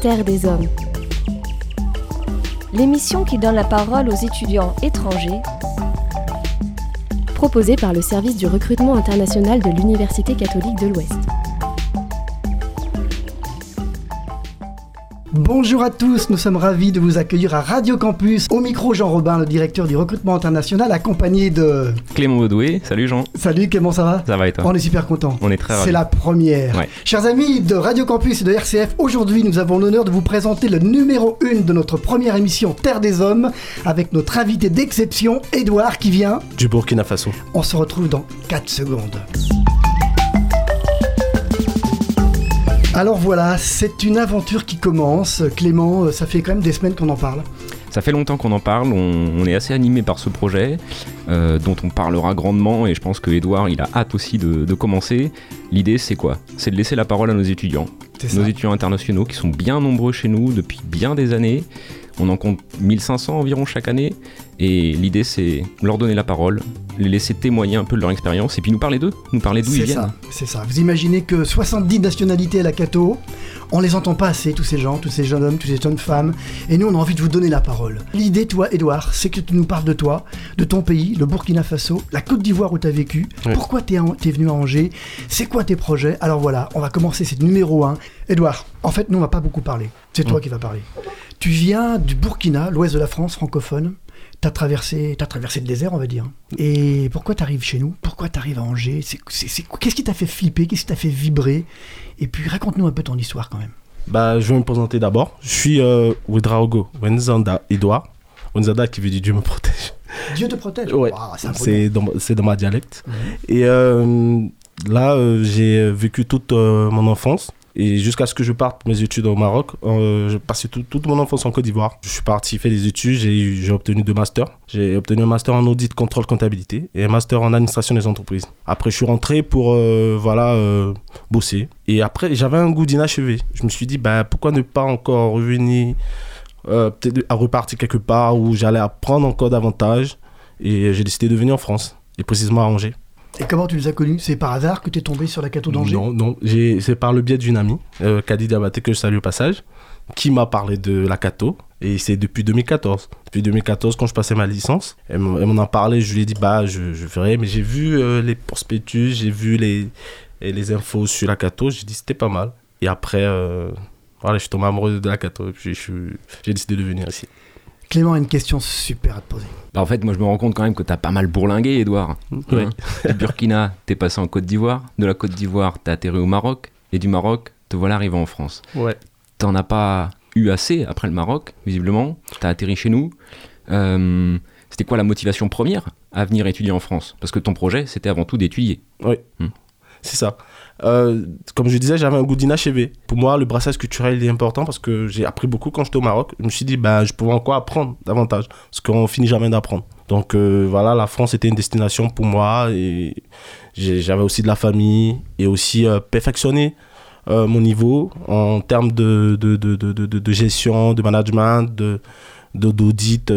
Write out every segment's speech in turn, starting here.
Terre des Hommes. L'émission qui donne la parole aux étudiants étrangers, proposée par le service du recrutement international de l'Université catholique de l'Ouest. Bonjour à tous, nous sommes ravis de vous accueillir à Radio Campus. Au micro, Jean Robin, le directeur du recrutement international, accompagné de... Clément Baudouet. Salut Jean. Salut Clément, ça va ? Ça va et toi ? On est super contents. On est très ravis. C'est la première. Ouais. Chers amis de Radio Campus et de RCF, aujourd'hui nous avons l'honneur de vous présenter le numéro 1 de notre première émission Terre des Hommes, avec notre invité d'exception, Edouard, qui vient... du Burkina Faso. On se retrouve dans 4 secondes. Alors voilà, c'est une aventure qui commence. Clément, ça fait quand même des semaines qu'on en parle. Ça fait longtemps qu'on en parle, on est assez animé par ce projet, dont on parlera grandement, et je pense que Edouard, il a hâte aussi de commencer. L'idée, c'est quoi ? C'est de laisser la parole à nos étudiants. Nos étudiants internationaux qui sont bien nombreux chez nous depuis bien des années. On en compte 1500 environ chaque année, et l'idée, c'est leur donner la parole, les laisser témoigner un peu de leur expérience, et puis nous parler d'eux, nous parler d'où ils viennent. C'est ça. Vous imaginez que 70 nationalités à la Cato, on les entend pas assez, tous ces gens, tous ces jeunes hommes, toutes ces jeunes femmes, et nous, on a envie de vous donner la parole. L'idée, toi, Edouard, c'est que tu nous parles de toi, de ton pays, le Burkina Faso, la Côte d'Ivoire où tu as vécu, oui. Pourquoi t'es venu à Angers, c'est quoi tes projets. Alors voilà, on va commencer, c'est numéro 1. Edouard, en fait, nous, on va pas beaucoup parler, c'est toi qui vas parler. Tu viens du Burkina, l'ouest de la France, francophone. T'as traversé le désert, on va dire. Et pourquoi t'arrives chez nous ? Pourquoi t'arrives à Angers ? Qu'est-ce qui t'a fait flipper ? Qu'est-ce qui t'a fait vibrer ? Et puis raconte-nous un peu ton histoire quand même. Je vais me présenter d'abord. Je suis Ouedraogo Wenzanda Edouard. Wenzanda qui veut dire Dieu me protège. Dieu te protège ? Ouais, wow, c'est dans ma dialecte. Et là, j'ai vécu toute mon enfance. Et jusqu'à ce que je parte pour mes études au Maroc, j'ai passé toute mon enfance en Côte d'Ivoire. Je suis parti faire des études, j'ai obtenu 2 masters. J'ai obtenu un master en audit, contrôle, comptabilité et un master en administration des entreprises. Après, je suis rentré pour bosser. Et après, j'avais un goût d'inachevé. Je me suis dit, pourquoi ne pas encore revenir, peut-être à repartir quelque part où j'allais apprendre encore davantage. Et j'ai décidé de venir en France, et précisément à Angers. Et comment tu les as connus ? C'est par hasard que tu es tombé sur la Cato d'Angers ? Non, c'est par le biais d'une amie, Kadi Diabaté, que je salue au passage, qui m'a parlé de la Cato, et c'est depuis 2014. Depuis 2014, quand je passais ma licence, elle m'en a parlé, je lui ai dit, je ferai, mais j'ai vu les prospectus, j'ai vu les infos sur la Cato, j'ai dit, c'était pas mal. Et après, je suis tombé amoureux de la Cato, et puis j'ai décidé de venir ici. Clément a une question super à te poser. En fait, moi je me rends compte quand même que t'as pas mal bourlingué, Edouard. Oui. Du Burkina, t'es passé en Côte d'Ivoire. De la Côte d'Ivoire, t'as atterri au Maroc. Et du Maroc, te voilà arrivé en France. Ouais. T'en as pas eu assez après le Maroc, visiblement. T'as atterri chez nous. C'était quoi la motivation première à venir étudier en France ? Parce que ton projet, c'était avant tout d'étudier. Oui, c'est ça. Comme je disais, j'avais un goût d'inachevé. Pour moi, le brassage culturel il est important parce que j'ai appris beaucoup quand j'étais au Maroc. Je me suis dit, je pouvais encore apprendre davantage parce qu'on finit jamais d'apprendre. Donc la France était une destination pour moi et j'avais aussi de la famille et aussi perfectionner mon niveau en termes de gestion, de management, d'audit.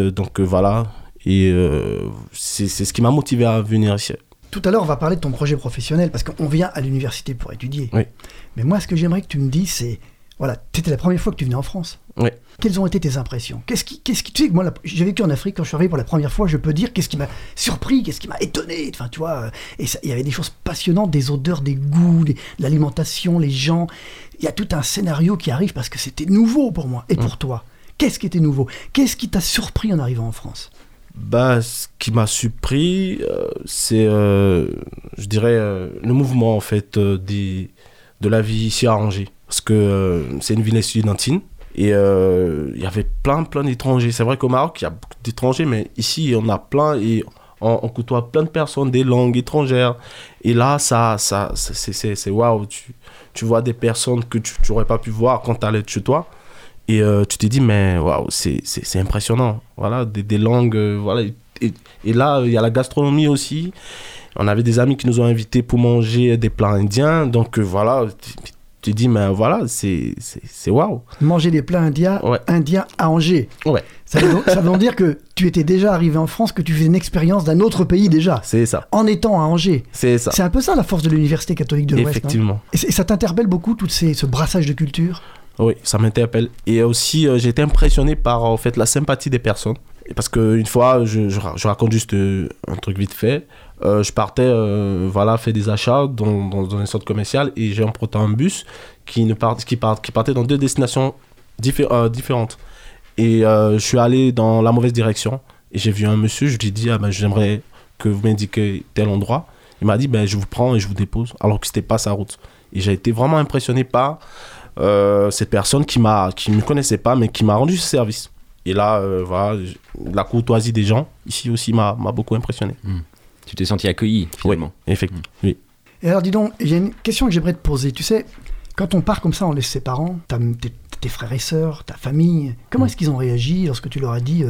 Et c'est ce qui m'a motivé à venir ici. Tout à l'heure, on va parler de ton projet professionnel, parce qu'on vient à l'université pour étudier. Oui. Mais moi, ce que j'aimerais que tu me dises, c'est... Voilà, c'était la première fois que tu venais en France. Oui. Quelles ont été tes impressions ? Tu sais que moi, j'ai vécu en Afrique, quand je suis arrivé pour la première fois, je peux dire qu'est-ce qui m'a surpris, qu'est-ce qui m'a étonné. Enfin, tu vois, et il y avait des choses passionnantes, des odeurs, des goûts, l'alimentation, les gens. Il y a tout un scénario qui arrive parce que c'était nouveau pour moi et pour toi. Qu'est-ce qui était nouveau ? Qu'est-ce qui t'a surpris en arrivant en France ? Ce qui m'a surpris, c'est, je dirais, le mouvement en fait de la vie ici à Angers. Parce que c'est une ville estudiantine et il y avait plein d'étrangers. C'est vrai qu'au Maroc, il y a beaucoup d'étrangers, mais ici, on a plein et on côtoie plein de personnes, des langues étrangères. Et là, c'est waouh. Tu vois des personnes que tu n'aurais pas pu voir quand tu allais chez toi. Et tu te dis, mais waouh, c'est impressionnant. Voilà, des langues, voilà. Et là, il y a la gastronomie aussi. On avait des amis qui nous ont invités pour manger des plats indiens. Donc voilà, tu te dis, mais voilà, c'est waouh. Manger des plats indiens à Angers. Ouais. Ça veut dire que tu étais déjà arrivé en France, que tu faisais une expérience d'un autre pays déjà. C'est ça. En étant à Angers. C'est ça. C'est un peu ça la force de l'Université catholique de l'Ouest. Effectivement. Et ça t'interpelle beaucoup, ce brassage de culture ? Oui, ça m'interpelle. Et aussi, j'ai été impressionné par en fait, la sympathie des personnes. Parce qu'une fois, je raconte juste un truc vite fait. Je partais faire des achats dans un centre commercial et j'ai emprunté un bus qui partait dans 2 destinations différentes. Et je suis allé dans la mauvaise direction et j'ai vu un monsieur, je lui ai dit j'aimerais que vous m'indiquiez tel endroit. Il m'a dit je vous prends et je vous dépose alors que c'était pas sa route. Et j'ai été vraiment impressionné par cette personne qui me connaissait pas mais qui m'a rendu ce service. Et là la courtoisie des gens ici aussi m'a beaucoup impressionné. Tu t'es senti accueilli finalement. Oui, effectivement. Oui. Et alors dis donc, il y a une question que j'aimerais te poser. Tu sais, quand on part comme ça, on laisse ses parents, tes frères et sœurs, ta famille, comment est-ce qu'ils ont réagi lorsque tu leur as dit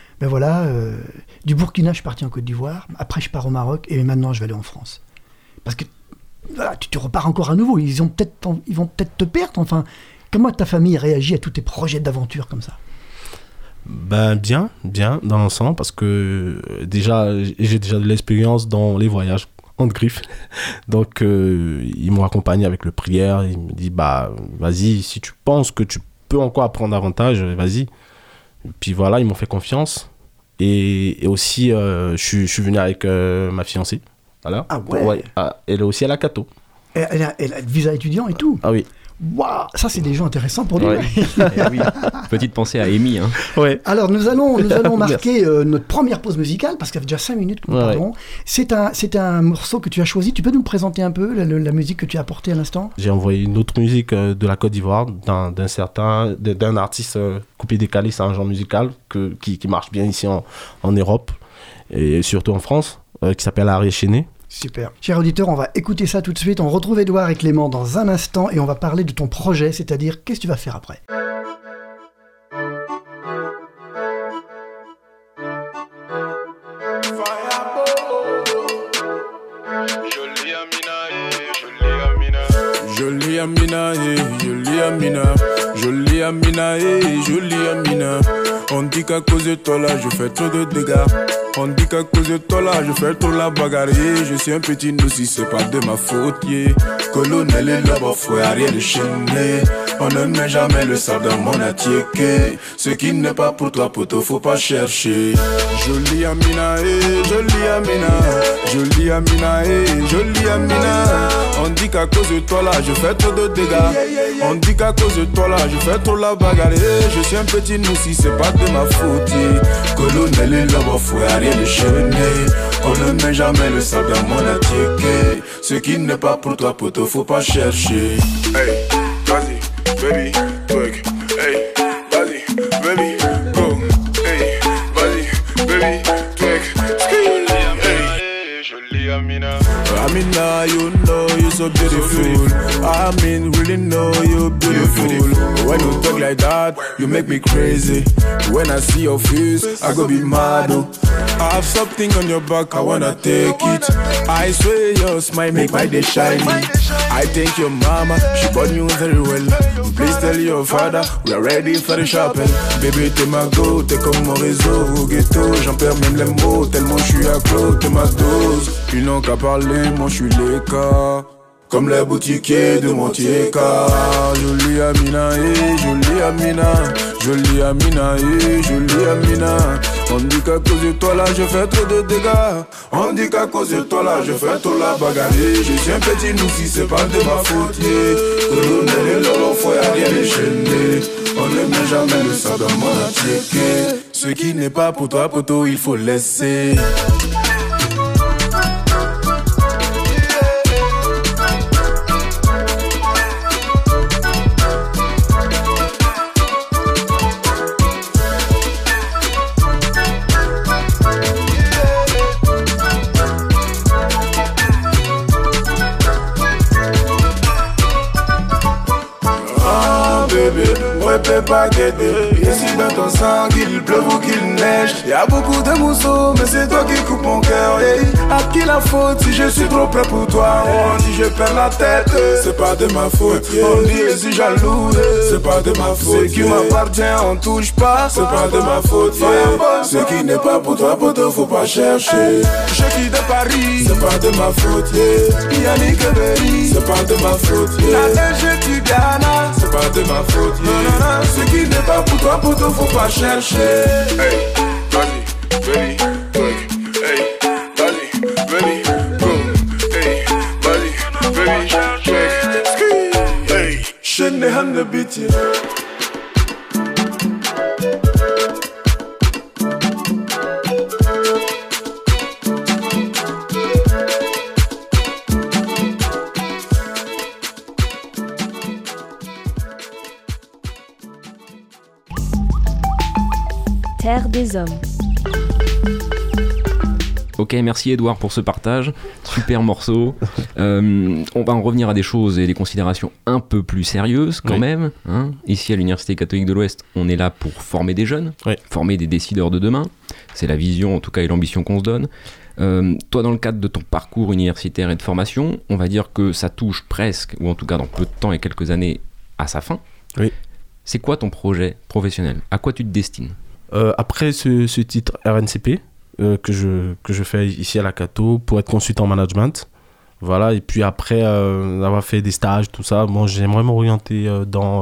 du Burkina je suis parti en Côte d'Ivoire, après je pars au Maroc et maintenant je vais aller en France. Parce que voilà, tu repars encore à nouveau, ils vont peut-être te perdre. Enfin, comment ta famille réagit à tous tes projets d'aventure comme ça? Bien dans l'ensemble parce que j'ai déjà de l'expérience dans les voyages en griffe. Donc ils m'ont accompagné avec le prière, ils me disent vas-y, si tu penses que tu peux encore apprendre davantage, vas-y. Et puis voilà, ils m'ont fait confiance et aussi je suis venu avec ma fiancée. Voilà. Ah ouais. Elle est aussi à la Cato. Elle a le visa étudiant et tout. Ah oui. Waouh, ça c'est des gens intéressants pour nous. Ouais. Oui. Petite pensée à Amy. Hein. Ouais. Alors nous allons marquer notre première pause musicale parce qu'il y a déjà 5 minutes que nous parlons. C'est un morceau que tu as choisi. Tu peux nous présenter un peu la musique que tu as apportée à l'instant? J'ai envoyé une autre musique de la Côte d'Ivoire d'un artiste coupé décalé. C'est un genre musical qui marche bien ici en Europe et surtout en France, qui s'appelle Arrêt Chéné. Super. Chers auditeurs, on va écouter ça tout de suite. On retrouve Edouard et Clément dans un instant et on va parler de ton projet, c'est-à-dire qu'est-ce que tu vas faire après. Jolie Amina, jolie Amina, jolie Amina, jolie Amina. On dit qu'à cause de toi là, je fais trop de dégâts. On dit qu'à cause de toi là, je fais trop la bagarre. Je suis un petit nous si c'est pas de ma faute. Colonel et là-bas, faut rien de chaîner. On ne met jamais le sable dans mon attiéké. Ce qui n'est pas pour toi, poto, faut pas chercher. Jolie Amina, jolie Amina, jolie Amina, jolie Amina. On dit qu'à cause de toi là, je fais trop de dégâts. On dit qu'à cause de toi là, je fais trop la bagarre. Je suis un petit nous si c'est pas de ma faute. Colonel et là-bas, faut rien de chaîner. On ne met jamais le sable dans mon attiéké. Ce qui n'est pas pour toi, poto, faut pas chercher. Hey, vas-y, baby, twerk. Hey, vas-y, baby, go. Hey, vas-y, baby, twerk. Hey, jolie Amina. Amina, you know you're so beautiful. I mean, really know you're beautiful. When you talk like that, you make me crazy. When I see your face, I go be mad. I have something on your back, I wanna take it. I swear your smile make my day shiny. I thank your mama, she born you very well. Please tell your father, we are ready for the shopping. Baby, t'es ma go, t'es comme mon réseau. Au ghetto, j'en perds même les mots, tellement je suis accro, t'es ma dose. Ils n'ont qu'à parler, moi je suis les cas. Comme les boutiquiers de Montieka. Jolie Amina, jolie Amina, jolie Amina, jolie Amina. On dit qu'à cause de toi là je fais trop de dégâts. On dit qu'à cause de toi là je fais trop la bagarre. Je suis un petit nous si c'est pas de ma faute. Colonel et l'or, faut rien déchaîner. On ne met jamais le sable dans mon attiéké. Ce qui n'est pas pour toi, poto, il faut laisser. Pas guetter. Et si dans ton sang, qu'il pleuve ou qu'il neige. Y'a beaucoup de mousseaux, mais c'est toi qui coupe mon cœur. Hey. À qui la faute si je suis trop près pour toi? On dit je perds la tête, c'est pas de ma faute. On dit je suis jaloux, c'est pas de ma faute. Ce qui m'appartient, on touche pas, c'est pas de ma faute. Ce qui n'est pas pour toi, poto, faut pas chercher. Je quitte de Paris, c'est pas de ma faute. Yannick Berry, c'est pas de ma faute. La neige du Ghana, c'est pas de ma faute. Ce qui n'est pas pour toi, poto, faut pas chercher. Hey, vas-y, Berry, hey, vas-y, Berry, go. Hey, vas-y, Berry, check. Hey, je n'ai rien de bêtise. Terre des hommes. Ok, merci Edouard pour ce partage, super morceau. On va en revenir à des choses et des considérations un peu plus sérieuses quand même. Hein. Ici à l'Université catholique de l'Ouest, on est là pour former des jeunes, former des décideurs de demain. C'est la vision en tout cas et l'ambition qu'on se donne. Toi, dans le cadre de ton parcours universitaire et de formation, on va dire que ça touche presque, ou en tout cas dans peu de temps et quelques années, à sa fin. Oui. C'est quoi ton projet professionnel? À quoi tu te destines? Après ce titre RNCP que je fais ici à la Cato pour être consultant en management, voilà, et puis après avoir fait des stages, tout ça, moi j'aimerais m'orienter dans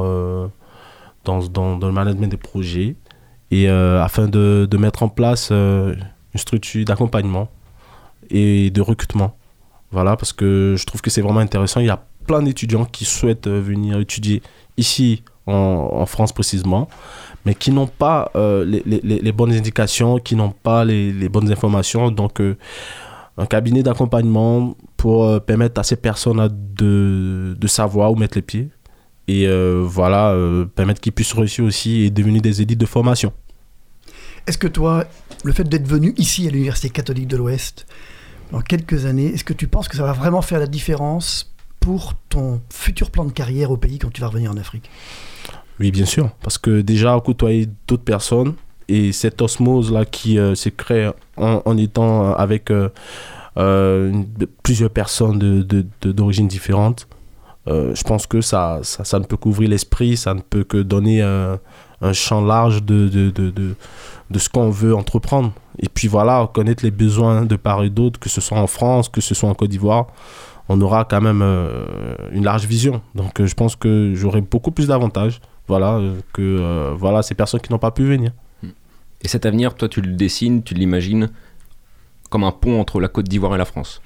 le management des projets et afin de mettre en place une structure d'accompagnement et de recrutement, voilà, parce que je trouve que c'est vraiment intéressant. Il y a plein d'étudiants qui souhaitent venir étudier ici en France précisément, mais qui n'ont pas les bonnes indications, qui n'ont pas les bonnes informations. Donc, un cabinet d'accompagnement pour permettre à ces personnes de savoir où mettre les pieds et voilà, permettre qu'ils puissent réussir aussi et devenir des élites de formation. Est-ce que toi, le fait d'être venu ici à l'Université catholique de l'Ouest, dans quelques années, est-ce que tu penses que ça va vraiment faire la différence pour ton futur plan de carrière au pays quand tu vas revenir en Afrique? Oui, bien sûr, parce que déjà côtoyer d'autres personnes et cette osmose-là qui s'est créée en étant avec plusieurs personnes d'origines différentes, je pense que ça ne peut qu'ouvrir l'esprit, ça ne peut que donner un champ large de ce qu'on veut entreprendre. Et puis voilà, connaître les besoins de part et d'autre, que ce soit en France, que ce soit en Côte d'Ivoire, on aura quand même une large vision. Donc je pense que j'aurai beaucoup plus d'avantages. Voilà, que voilà, ces personnes qui n'ont pas pu venir. Et cet avenir, toi, tu le dessines, tu l'imagines comme un pont entre la Côte d'Ivoire et la France?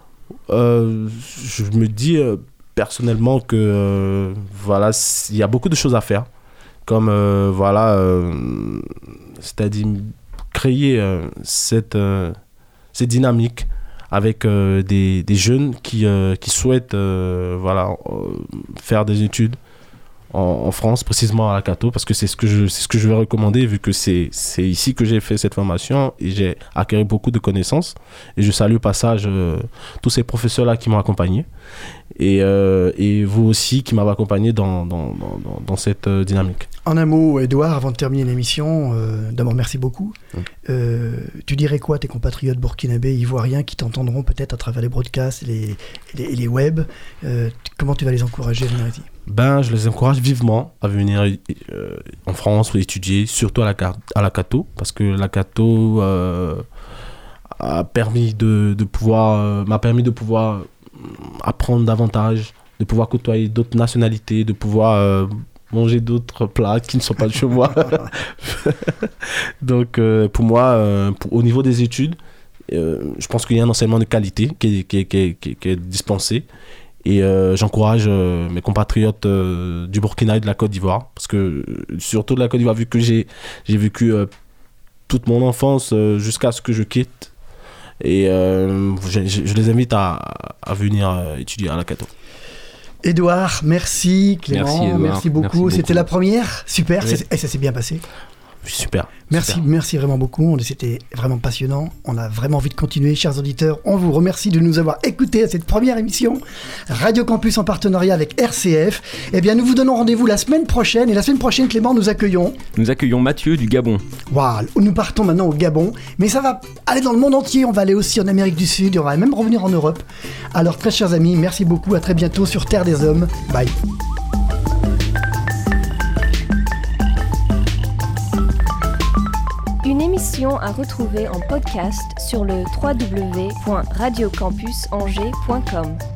Je me dis personnellement que voilà, il y a beaucoup de choses à faire. Comme voilà, c'est-à-dire créer cette dynamique avec des jeunes qui souhaitent voilà, faire des études en France, précisément à la Cato, parce que c'est ce que je vais recommander, vu que c'est ici que j'ai fait cette formation et j'ai acquis beaucoup de connaissances. Et je salue au passage tous ces professeurs-là qui m'ont accompagné et vous aussi qui m'avez accompagné dans cette dynamique. En un mot, Edouard, avant de terminer l'émission, d'abord merci beaucoup. Tu dirais quoi à tes compatriotes burkinabés, ivoiriens qui t'entendront peut-être à travers les broadcasts et les web? Comment tu vas les encourager à venir ici? Je les encourage vivement à venir en France pour étudier, surtout à la Cato, parce que la Cato m'a permis de pouvoir apprendre davantage, de pouvoir côtoyer d'autres nationalités, de pouvoir manger d'autres plats qui ne sont pas de chez moi. Donc pour moi, au niveau des études, je pense qu'il y a un enseignement de qualité qui est dispensé. Et j'encourage mes compatriotes du Burkina et de la Côte d'Ivoire, parce que surtout de la Côte d'Ivoire, vu que j'ai vécu toute mon enfance jusqu'à ce que je quitte, et je les invite à venir étudier à la Cato. Edouard, merci. Clément, merci, Edouard. merci beaucoup. C'était la première, super, oui. Et ça s'est bien passé. Super. Merci vraiment beaucoup. C'était vraiment passionnant. On a vraiment envie de continuer, chers auditeurs. On vous remercie de nous avoir écoutés à cette première émission. Radio Campus en partenariat avec RCF. Eh bien, nous vous donnons rendez-vous la semaine prochaine. Et la semaine prochaine, Clément, nous accueillons Mathieu du Gabon. Waouh, nous partons maintenant au Gabon. Mais ça va aller dans le monde entier. On va aller aussi en Amérique du Sud. On va même revenir en Europe. Alors, très chers amis, merci beaucoup. À très bientôt sur Terre des Hommes. Bye. Une émission à retrouver en podcast sur le www.radiocampusangers.com.